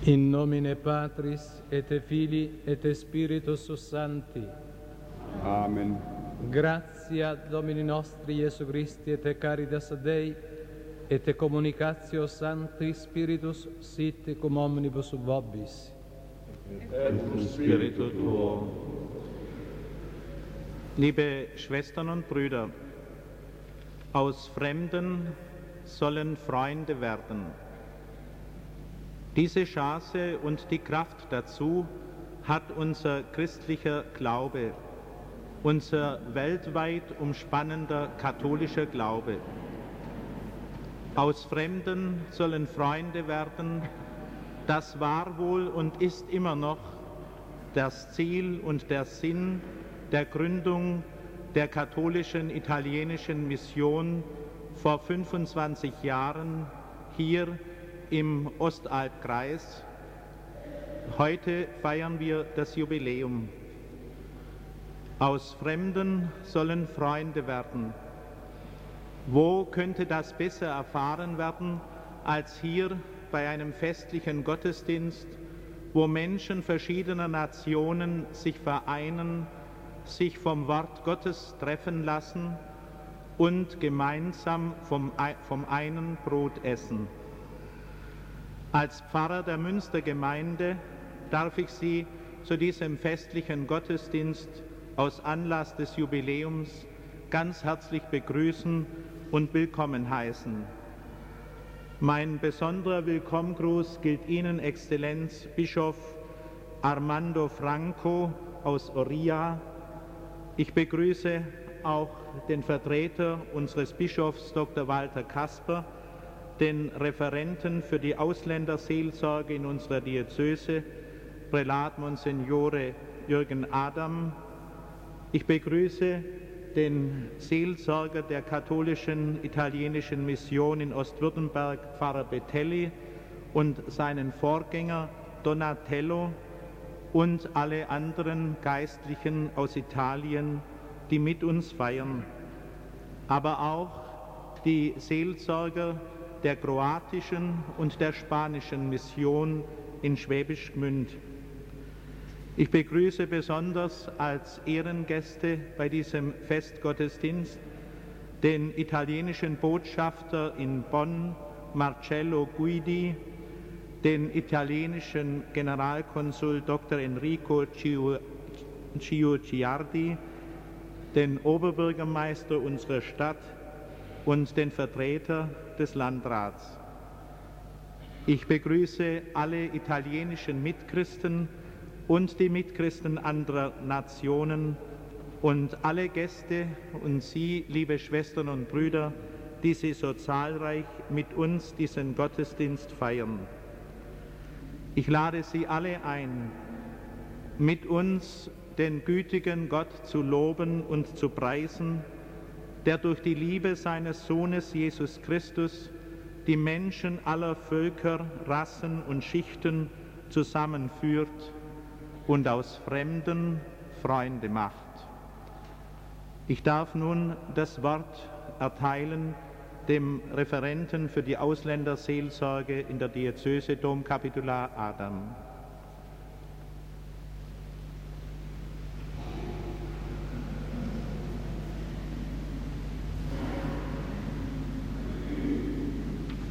In nomine Patris et Filii et Spiritus Sancti. Amen. Gratia Domini nostri Iesu Christi et caritas Dei et communicatio Sancti Spiritus sit cum omnibus vobis. Et cum Spiritu tuo. Liebe Schwestern und Brüder, aus Fremden sollen Freunde werden. Diese Chance und die Kraft dazu hat unser christlicher Glaube, unser weltweit umspannender katholischer Glaube. Aus Fremden sollen Freunde werden, das war wohl und ist immer noch das Ziel und der Sinn der Gründung der katholischen italienischen Mission vor 25 Jahren hier im Ostalbkreis. Heute feiern wir das Jubiläum. Aus Fremden sollen Freunde werden. Wo könnte das besser erfahren werden als hier bei einem festlichen Gottesdienst, wo Menschen verschiedener Nationen sich vereinen, sich vom Wort Gottes treffen lassen und gemeinsam vom einen Brot essen. Als Pfarrer der Münstergemeinde darf ich Sie zu diesem festlichen Gottesdienst aus Anlass des Jubiläums ganz herzlich begrüßen und willkommen heißen. Mein besonderer Willkommengruß gilt Ihnen, Exzellenz Bischof Armando Franco aus Oria. Ich begrüße auch den Vertreter unseres Bischofs Dr. Walter Kasper, den Referenten für die Ausländerseelsorge in unserer Diözese, Prälat Monsignore Jürgen Adam. Ich begrüße den Seelsorger der katholischen italienischen Mission in Ostwürttemberg, Pfarrer Betelli, und seinen Vorgänger Donatello und alle anderen Geistlichen aus Italien, die mit uns feiern, aber auch die Seelsorger der kroatischen und der spanischen Mission in Schwäbisch Gmünd. Ich begrüße besonders als Ehrengäste bei diesem Festgottesdienst den italienischen Botschafter in Bonn, Marcello Guidi, den italienischen Generalkonsul Dr. Enrico Ciuciardi, den Oberbürgermeister unserer Stadt und den Vertreter des Landrats. Ich begrüße alle italienischen Mitchristen und die Mitchristen anderer Nationen und alle Gäste und Sie, liebe Schwestern und Brüder, die Sie so zahlreich mit uns diesen Gottesdienst feiern. Ich lade Sie alle ein, mit uns den gütigen Gott zu loben und zu preisen, der durch die Liebe seines Sohnes Jesus Christus die Menschen aller Völker, Rassen und Schichten zusammenführt und aus Fremden Freunde macht. Ich darf nun das Wort erteilen dem Referenten für die Ausländerseelsorge in der Diözese Domkapitular Adam.